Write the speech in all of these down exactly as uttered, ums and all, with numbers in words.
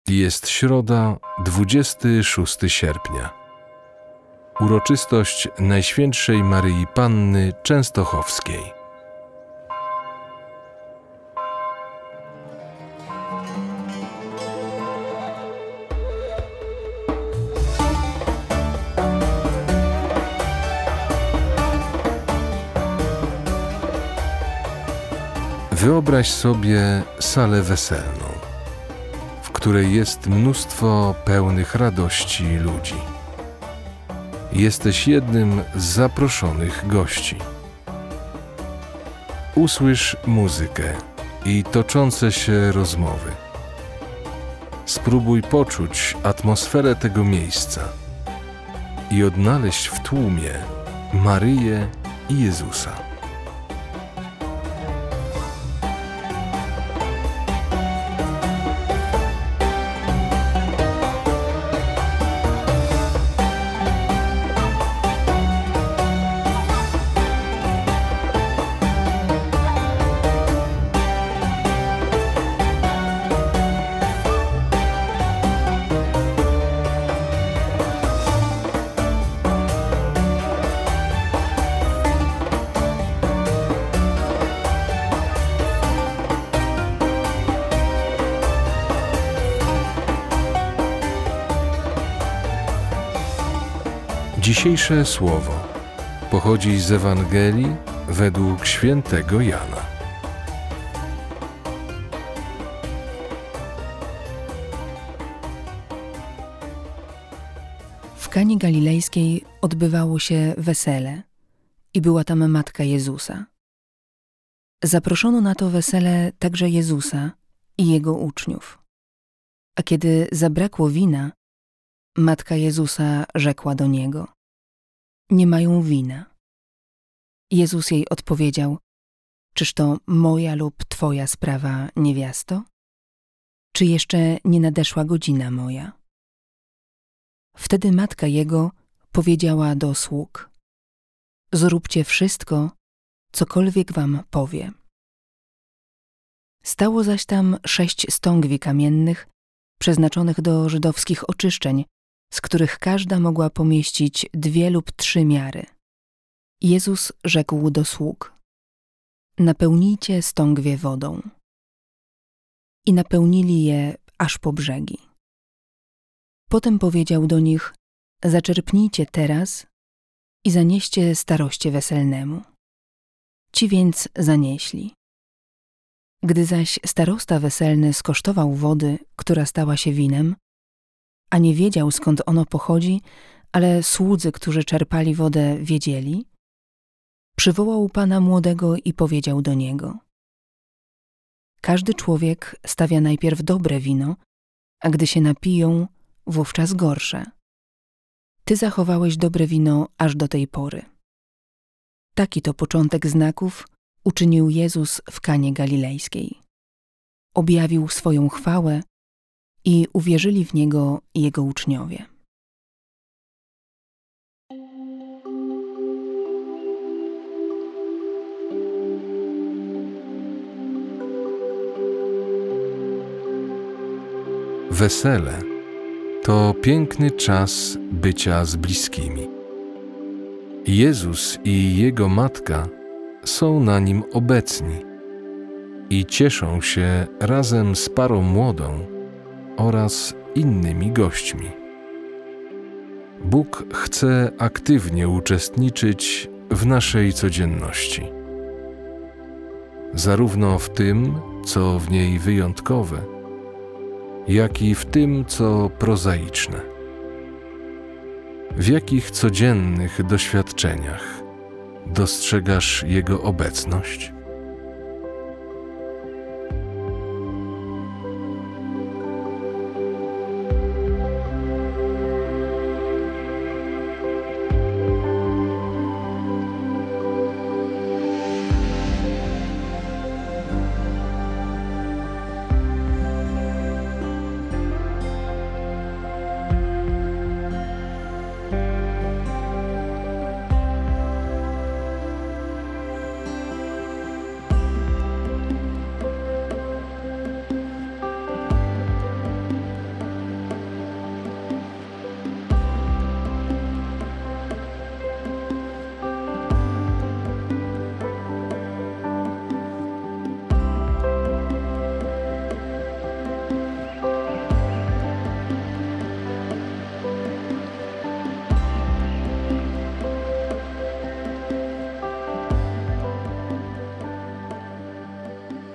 Jest środa, dwudziestego szóstego sierpnia. Uroczystość Najświętszej Maryi Panny Częstochowskiej. Wyobraź sobie salę weselną, w której jest mnóstwo pełnych radości ludzi. Jesteś jednym z zaproszonych gości. Usłysz muzykę i toczące się rozmowy. Spróbuj poczuć atmosferę tego miejsca i odnaleźć w tłumie Maryję i Jezusa. Dzisiejsze słowo pochodzi z Ewangelii według świętego Jana. W Kanie Galilejskiej odbywało się wesele i była tam matka Jezusa. Zaproszono na to wesele także Jezusa i jego uczniów. A kiedy zabrakło wina, matka Jezusa rzekła do niego: nie mają wina. Jezus jej odpowiedział: czyż to moja lub twoja sprawa, niewiasto? Czy jeszcze nie nadeszła godzina moja? Wtedy matka jego powiedziała do sług: zróbcie wszystko, cokolwiek wam powie. Stało zaś tam sześć stągwi kamiennych, przeznaczonych do żydowskich oczyszczeń, z których każda mogła pomieścić dwie lub trzy miary. Jezus rzekł do sług: napełnijcie stągwie wodą. I napełnili je aż po brzegi. Potem powiedział do nich: zaczerpnijcie teraz i zanieście staroście weselnemu. Ci więc zanieśli. Gdy zaś starosta weselny skosztował wody, która stała się winem, a nie wiedział, skąd ono pochodzi, ale słudzy, którzy czerpali wodę, wiedzieli, przywołał pana młodego i powiedział do niego: każdy człowiek stawia najpierw dobre wino, a gdy się napiją, wówczas gorsze. Ty zachowałeś dobre wino aż do tej pory. Taki to początek znaków uczynił Jezus w Kanie Galilejskiej. Objawił swoją chwałę i uwierzyli w Niego Jego uczniowie. Wesele to piękny czas bycia z bliskimi. Jezus i Jego matka są na nim obecni i cieszą się razem z parą młodą oraz innymi gośćmi. Bóg chce aktywnie uczestniczyć w naszej codzienności. Zarówno w tym, co w niej wyjątkowe, jak i w tym, co prozaiczne. W jakich codziennych doświadczeniach dostrzegasz Jego obecność?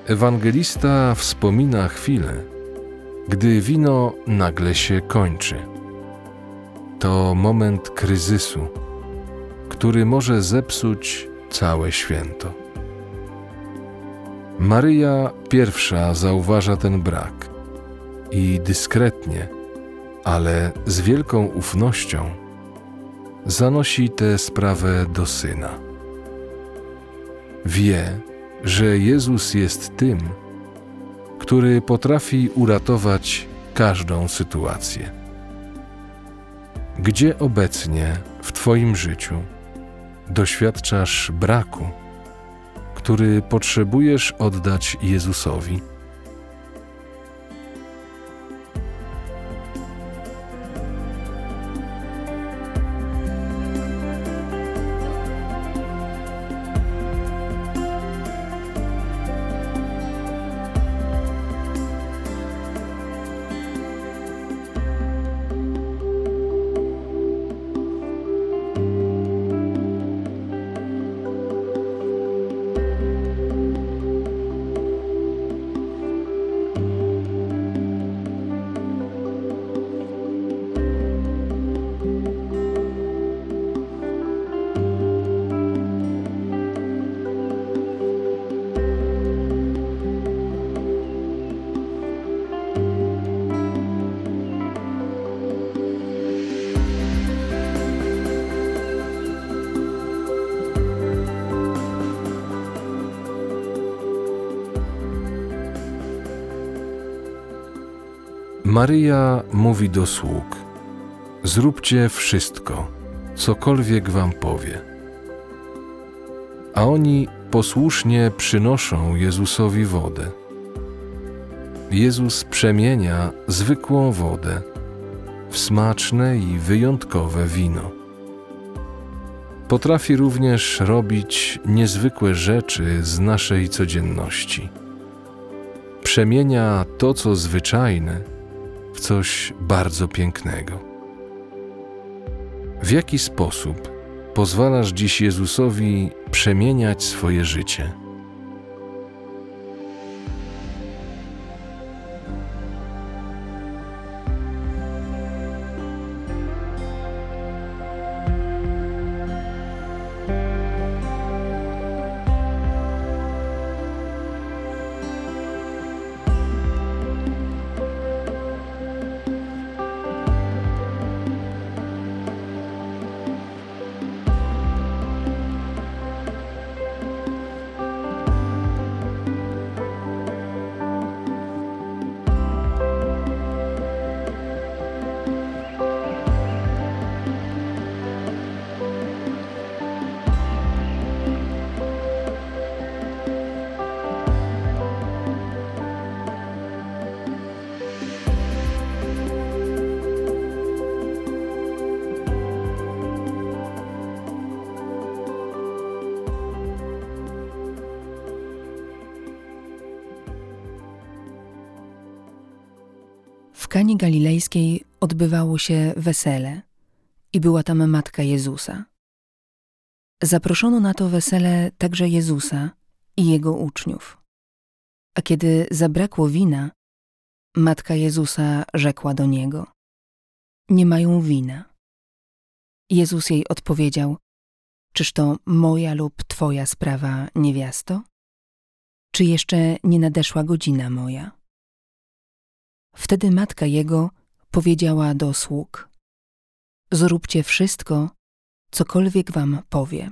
Ewangelista wspomina chwilę, gdy wino nagle się kończy. To moment kryzysu, który może zepsuć całe święto. Maryja pierwsza zauważa ten brak i dyskretnie, ale z wielką ufnością zanosi tę sprawę do Syna. Wie, że Jezus jest tym, który potrafi uratować każdą sytuację. Gdzie obecnie w Twoim życiu doświadczasz braku, który potrzebujesz oddać Jezusowi? Maryja mówi do sług: zróbcie wszystko, cokolwiek wam powie. A oni posłusznie przynoszą Jezusowi wodę. Jezus przemienia zwykłą wodę w smaczne i wyjątkowe wino. Potrafi również robić niezwykłe rzeczy z naszej codzienności. Przemienia to, co zwyczajne, w coś bardzo pięknego. W jaki sposób pozwalasz dziś Jezusowi przemieniać swoje życie? W Kanie Galilejskiej odbywało się wesele i była tam matka Jezusa. Zaproszono na to wesele także Jezusa i Jego uczniów. A kiedy zabrakło wina, matka Jezusa rzekła do Niego: nie mają wina. Jezus jej odpowiedział: czyż to moja lub Twoja sprawa, niewiasto? Czy jeszcze nie nadeszła godzina moja? Wtedy matka Jego powiedziała do sług: zróbcie wszystko, cokolwiek wam powie.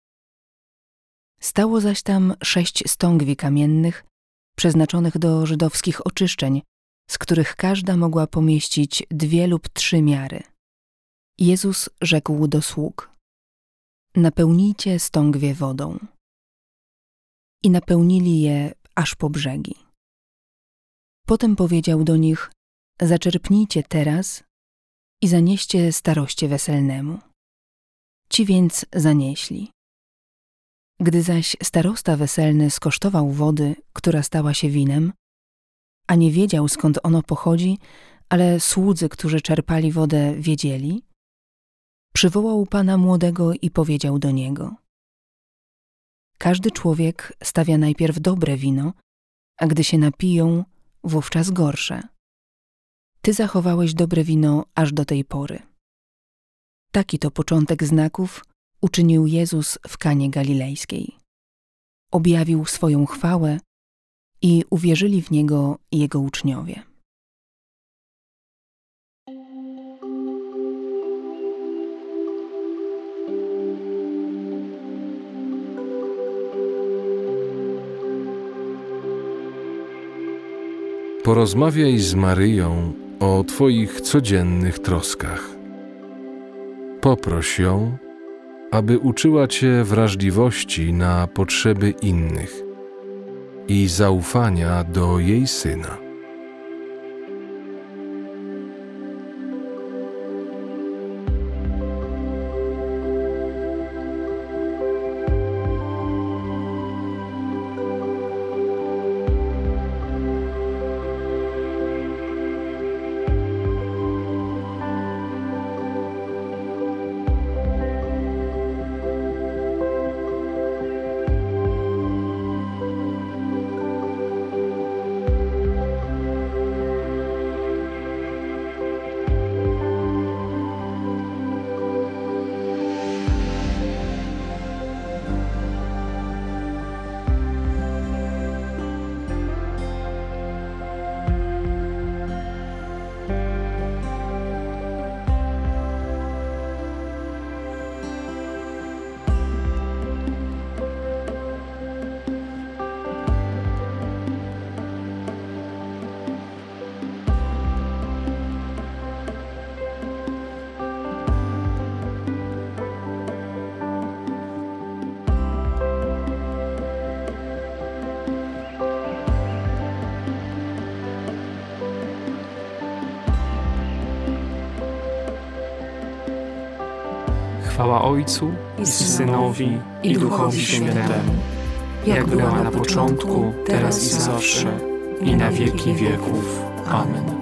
Stało zaś tam sześć stągwi kamiennych, przeznaczonych do żydowskich oczyszczeń, z których każda mogła pomieścić dwie lub trzy miary. Jezus rzekł do sług: napełnijcie stągwie wodą. I napełnili je aż po brzegi. Potem powiedział do nich: zaczerpnijcie teraz i zanieście staroście weselnemu. Ci więc zanieśli. Gdy zaś starosta weselny skosztował wody, która stała się winem, a nie wiedział, skąd ono pochodzi, ale słudzy, którzy czerpali wodę, wiedzieli, przywołał pana młodego i powiedział do niego: każdy człowiek stawia najpierw dobre wino, a gdy się napiją, wówczas gorsze. Ty zachowałeś dobre wino aż do tej pory. Taki to początek znaków uczynił Jezus w Kanie Galilejskiej. Objawił swoją chwałę i uwierzyli w Niego Jego uczniowie. Porozmawiaj z Maryją o Twoich codziennych troskach. Poproś ją, aby uczyła Cię wrażliwości na potrzeby innych i zaufania do jej Syna. Chwała Ojcu i Synowi i Duchowi Świętemu, jak była na początku, teraz i zawsze, i na wieki wieków. Amen.